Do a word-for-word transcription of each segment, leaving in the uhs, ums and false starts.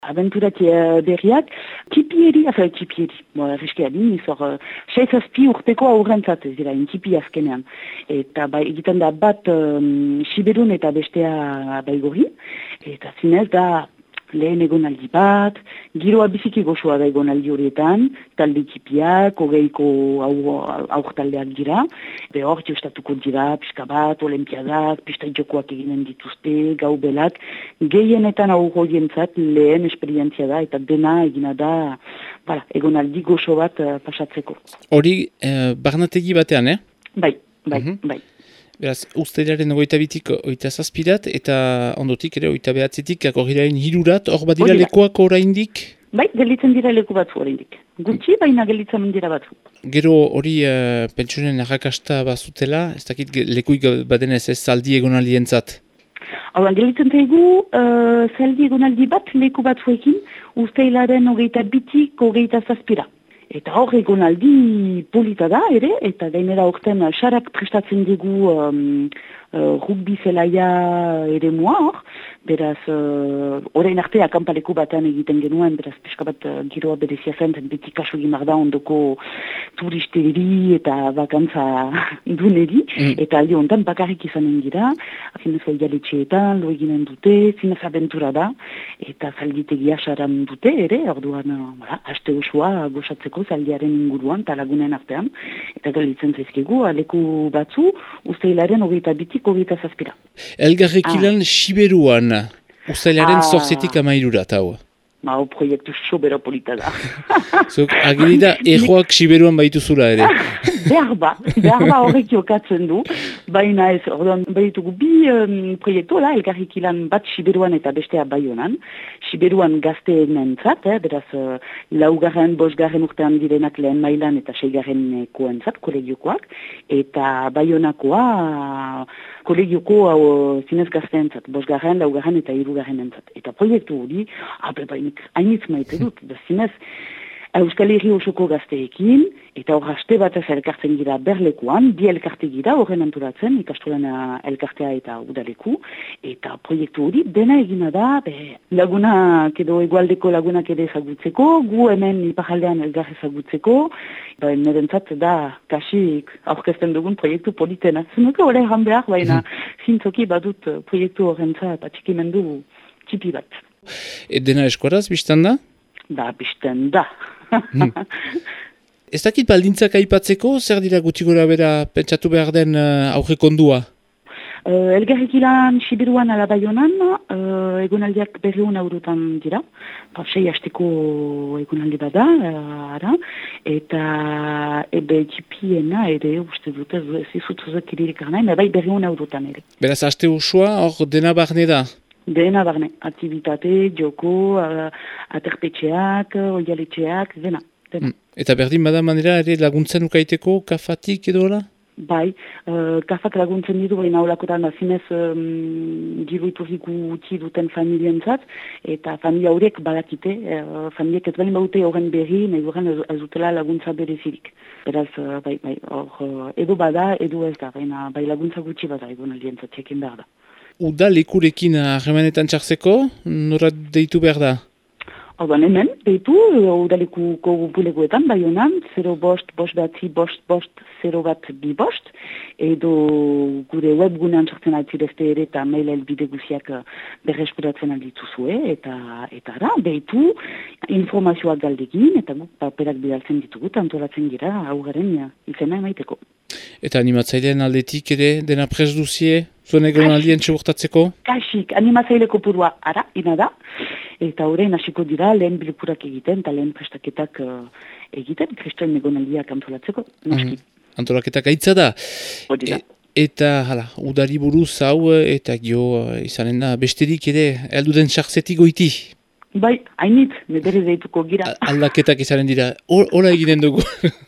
abenturati berriak, tipieri, afa, tipieri, bo, erreskia din, izor, seizazpi urteko aurrentzat, ez dira, intipi azkenean. Eta bai, egiten da bat um, Siberun eta bestea Baigorri, eta zinez da lehen egonaldi bat, giroa biziki gozoa da egonaldi horietan, talde tipiak, hogeiko aur taldeak dira, be hor jostatuko dira, pixka bat, olimpiadak, pista jokoak eginen dituzte, gau belak, gehienetan aur horientzat lehen esperientzia da, eta dena egina da, bala, egonaldi gozo bat uh, pasatzeko. Hori, eh, barnategi batean, eh? Bai, bai, Mhm. bai. Beraz, usteilaren ogoita bitik oita zazpirat, eta ondotik ere oita behatzetik akorrilain hirurat, hor badira lekuak oraindik? Bai, gelitzen dira leku batzu oraindik. Gutxi, baina gelitzen dira batzu. Gero hori uh, pentsionen arrakasta bazutela, ez dakit ge- lekuik badenez ez zaldi egonaldientzat. Hau, gelitzen zaigu, uh, zaldi egonaldi bat leku batzuekin, usteilaren hogeita bitik hogeita zazpira. Eta hor egonaldi polita da ere, eta gainera horten xarak prestatzen digu um, uh, rugby zelaia ere mua hor, beraz, uh, orain arte akampaleku batean egiten genuen, beraz, pixka bat uh, giroa berezia zen, zen beti kasu egimar da ondoko turisteri eta bakantza duneri, mm. eta aldi honetan bakarrik izanen dira, zinez aialetxeetan, lo eginen dute, zinez abentura da, eta zalditegia xaran dute ere, orduan, uh, voilà, aste osoa gozatzeko zaldiaren inguruan, talagunen artean, eta galitzen zaizkigu, aleku batzu, usteilaren hogeita bitik hogeita zazpira. Elgarrekilan ah. Siberuan, usteilaren Ah. zortzitik amairurat, hau. Mao proiektu sobera polita da. Zuk, agirida, ejoak Siberuan baituzula ere. behar ba, behar ba horrek jokatzen du, baina ez, orduan, baitugu bi um, proiektu, la, elkarrikilan bat Siberuan eta bestea Baionan. Siberuan gazteenentzat, eh, beraz, uh, laugarren, bosgarren urtean direnak lehen mailan eta seigarren koentzat, kolegiokoak, eta Baionakoa uh, kolegioko uh, zinez gazteentzat, bosgarren, laugarren eta hirugarren entzat. Eta proiektu hori, abe, bainik, hainitz maite dut, da zinez, Euskal Herri osoko gazteekin, eta hor haste batez elkartzen gira berlekuan, bi elkarte gira horren antolatzen, ikastolen elkartea eta udaleku, eta proiektu hori dena egina da, be, lagunak edo egualdeko lagunak ere ezagutzeko, gu hemen iparaldean elgar ezagutzeko, ba, nerentzat da kasik aurkezten dugun proiektu politena. Zunuko hori egan behar, baina zintzoki badut proiektu horrentzat atxikimendu txipi bat. E, dena eskuaraz, biztan da? Da, bizten da. Hmm. Ez dakit baldintzak aipatzeko, zer dira gutxi gora bera pentsatu behar den uh, aurrekondua? Uh, Elgarrekilan Siberuan ala Baionan, uh, egonaldiak berriun eurotan dira, pa, sei hasteko egonaldi bada, uh, ara, eta ebe txipiena ere, uste dut, ez izutuzak iririk arnain, bai berriun eurotan ere. Beraz, aste usua, hor dena barne da? Dena barne, aktivitate, joko, uh, aterpetxeak, oialetxeak, dena. dena. Mm. Eta berdin bada manera ere laguntzen ukaiteko kafatik edo hola? Bai, uh, kafak laguntzen ditu, baina olakotan da zinez um, diru iturriku utzi duten familientzat, eta familia horiek badakite, uh, familiek ez bali baute horren berri, nahi horren ez dutela laguntza berezirik. Beraz, uh, bai, bai, hor, uh, edo bada, edo ez da, baina bai laguntza gutxi bada egon aldientzat, txekin behar da. Uda lekurekin harremanetan txartzeko, nora deitu behar da? Orduan hemen, deitu, udalekuko bulegoetan, Baionan, zero bost, bost batzi, bost, bost, zero bat bi bost, edo gure webgunean sartzen altzirezte ere eta mail elbide guziak berreskuratzen aldituzue, eta eta ara, deitu, informazioak galdegin, eta guk paperak bidaltzen ditugu, antolatzen gira, aurraren izena emaiteko. Eta animatzailean aldetik ere, dena prest duzie, zuen egon aldien txegurtatzeko? Kasik, animatzaileko purua ara, ina da, eta horrein hasiko dira lehen bilkurak egiten, eta lehen prestaketak uh, egiten, kristoen egonaldiak antolatzeko, noski. Mm. Antolaketak aitza da. Hori da. E, eta, hala, udari buruz hau, eta gio, izanen da, besterik ere, elduden sartzetik goiti. Bai, hainit, medere deituko gira. Aldaketak izanen dira, hola eginen dugu.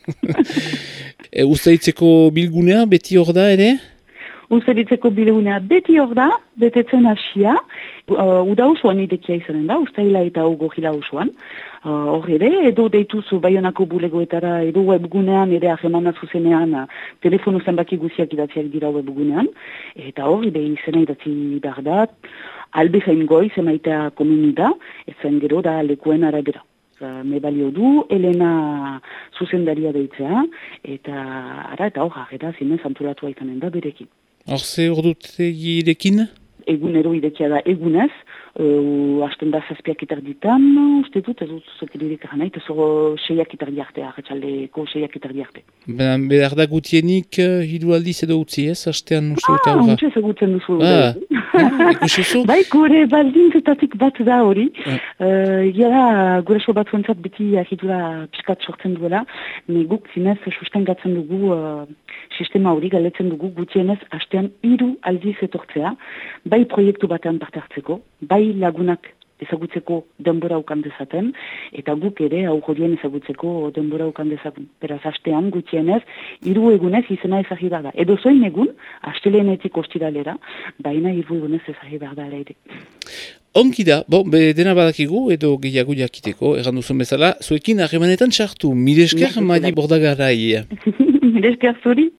E, Uztaitzeko bilgunea, beti hor da ere? Uztaitzeko bilgunea beti hor da, betetzen hasia, uh, uda usuan idekia izanen da, ustaila eta ugorila usuan. Hor uh, ere, edo deituzu Baionako bulegoetara, edo webgunean, ere ahemana zuzenean, uh, telefonu zenbaki guziak idatziak dira webgunean, eta hor, ide izena idatzi behar da, albezain goiz emaitea komeni da, ez zen gero da lekuen arabera. Me balio du, Elena zuzendaria deitzea, eta ara eta hor, agera zinez antolatua izanen da berekin. Hor ze ordutegirekin? Egunero irekia da egunez, uh, hasten da zazpiak itarditan, uste dut, ez dut zuzakiririk eran nahi, ez seiak itardi arte, arretxaldeko seiak itardi arte. Ben, behar da gutienik uh, hiru aldiz edo utzi ez, hastean uste dut Ah, aurra. untxe ezagutzen duzu. Ah, ah ikusizu? Bai, gure baldintzetatik bat da hori. Ah. Uh, Gara, gure so batzuentzat beti ahitura piskat sortzen duela, ne guk zinez sustengatzen dugu uh, sistema hori, galetzen dugu gutienez hastean hiru aldiz etortzea, bai proiektu batean parte hartzeko, bai lagunak ezagutzeko denbora ukan dezaten, eta guk ere aurrorien ezagutzeko denbora ukan dezaten. Beraz, hastean gutienez, hiru egunez izena ezagi da. Edo zoin egun, hastelenetik ostiralera, baina hiru egunez ezagi da ere. Ongi da, bon, be, dena badakigu edo gehiago jakiteko, erran duzun bezala, zuekin harremanetan txartu, mire esker Mari Bordagarai. Mire esker zuri.